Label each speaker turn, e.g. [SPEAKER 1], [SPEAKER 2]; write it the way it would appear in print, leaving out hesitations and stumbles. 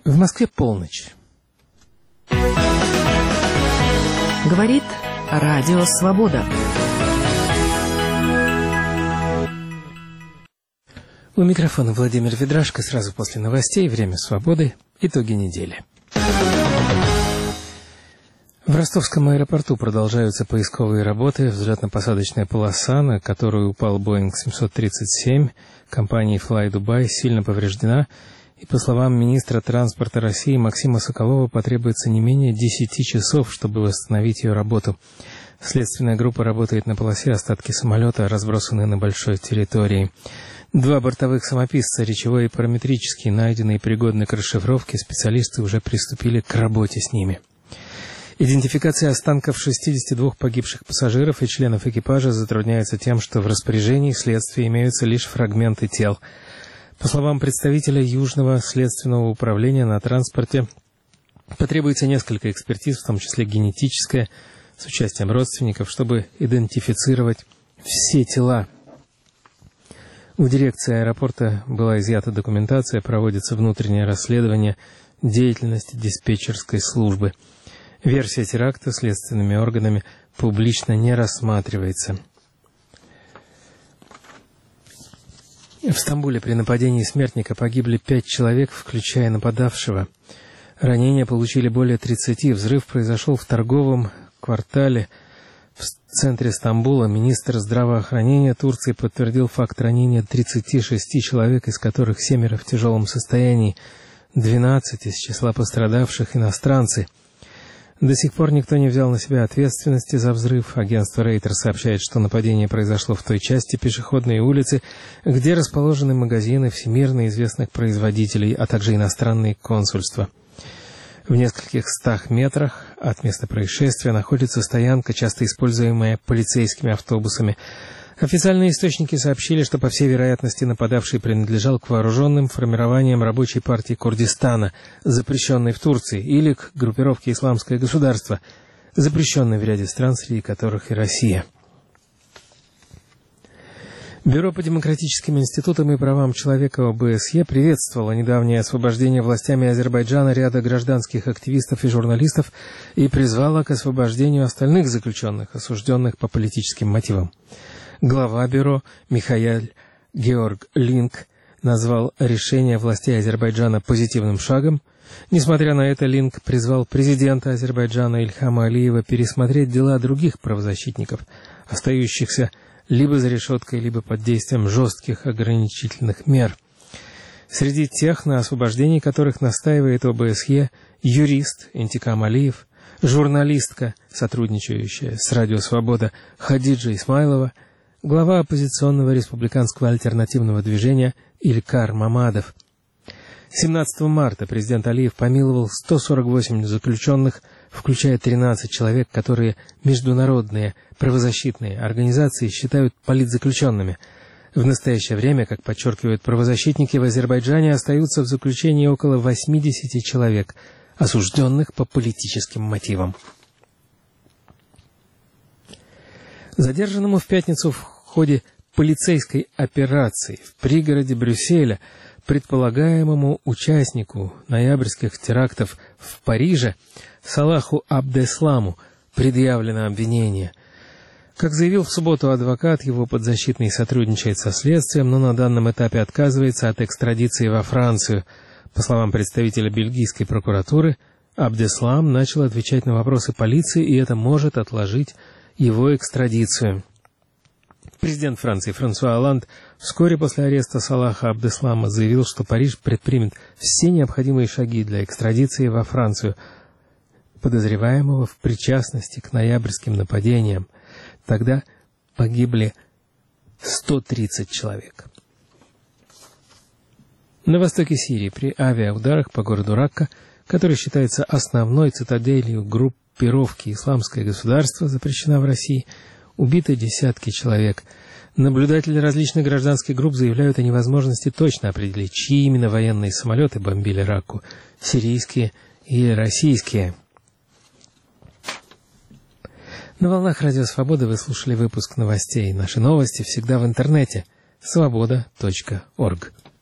[SPEAKER 1] В Москве полночь.
[SPEAKER 2] Говорит Радио Свобода.
[SPEAKER 1] У микрофона Владимир Ведрашко. Сразу после новостей «Время свободы». Итоги недели. В Ростовском аэропорту продолжаются поисковые работы. Взлетно-посадочная полоса, на которую упал Боинг 737 компании Fly Dubai, сильно повреждена. И, по словам министра транспорта России Максима Соколова, потребуется не менее 10 часов, чтобы восстановить ее работу. Следственная группа работает на полосе, остатки самолета разбросаны на большой территории. 2 бортовых самописца, речевой и параметрический, найдены и пригодны к расшифровке, специалисты уже приступили к работе с ними. Идентификация останков 62 погибших пассажиров и членов экипажа затрудняется тем, что в распоряжении следствия имеются лишь фрагменты тел. По словам представителя Южного следственного управления, на транспорте потребуется несколько экспертиз, в том числе генетическая, с участием родственников, чтобы идентифицировать все тела. У дирекции аэропорта была изъята документация, проводится внутреннее расследование деятельности диспетчерской службы. Версия теракта следственными органами публично не рассматривается. В Стамбуле при нападении смертника погибли 5 человек, включая нападавшего. Ранения получили более 30. Взрыв произошел в торговом квартале в центре Стамбула. Министр здравоохранения Турции подтвердил факт ранения 36 человек, из которых 7 в тяжелом состоянии, 12 из числа пострадавших иностранцы. До сих пор никто не взял на себя ответственности за взрыв. Агентство Рейтер сообщает, что нападение произошло в той части пешеходной улицы, где расположены магазины всемирно известных производителей, а также иностранные консульства. В нескольких 100 метрах от места происшествия находится стоянка, часто используемая полицейскими автобусами. Официальные источники сообщили, что, по всей вероятности, нападавший принадлежал к вооруженным формированиям Рабочей партии Курдистана, запрещенной в Турции, или к группировке «Исламское государство», запрещенной в ряде стран, среди которых и Россия. Бюро по демократическим институтам и правам человека ОБСЕ приветствовало недавнее освобождение властями Азербайджана ряда гражданских активистов и журналистов и призвало к освобождению остальных заключенных, осужденных по политическим мотивам. Глава бюро Михаэль Георг Линк назвал решение властей Азербайджана позитивным шагом. Несмотря на это, Линк призвал президента Азербайджана Ильхама Алиева пересмотреть дела других правозащитников, остающихся либо за решеткой, либо под действием жестких ограничительных мер. Среди тех, на освобождении которых настаивает ОБСЕ, юрист Интикам Алиев, журналистка, сотрудничающая с Радио Свобода Хадиджа Исмайлова, глава оппозиционного республиканского альтернативного движения Илькар Мамадов. 17 марта президент Алиев помиловал 148 заключенных, включая 13 человек, которые международные правозащитные организации считают политзаключенными. В настоящее время, как подчеркивают правозащитники, в Азербайджане остаются в заключении около 80 человек, осужденных по политическим мотивам. Задержанному в пятницу в ходе полицейской операции в пригороде Брюсселя предполагаемому участнику ноябрьских терактов в Париже Салаху Абдесламу предъявлено обвинение. Как заявил в субботу адвокат, его подзащитный сотрудничает со следствием, но на данном этапе отказывается от экстрадиции во Францию. По словам представителя бельгийской прокуратуры, Абдеслам начал отвечать на вопросы полиции, и это может отложить его экстрадицию. Президент Франции Франсуа Олланд вскоре после ареста Салаха Абдеслама заявил, что Париж предпримет все необходимые шаги для экстрадиции во Францию подозреваемого в причастности к ноябрьским нападениям. Тогда погибли 130 человек. На востоке Сирии при авиаударах по городу Ракка, который считается основной цитаделью группировки «Исламское государство», запрещена в России, убиты десятки человек. Наблюдатели различных гражданских групп заявляют о невозможности точно определить, чьи именно военные самолеты бомбили Ракку – сирийские или российские. На волнах Радио Свобода вы слушали выпуск новостей. Наши новости всегда в интернете – svoboda.org.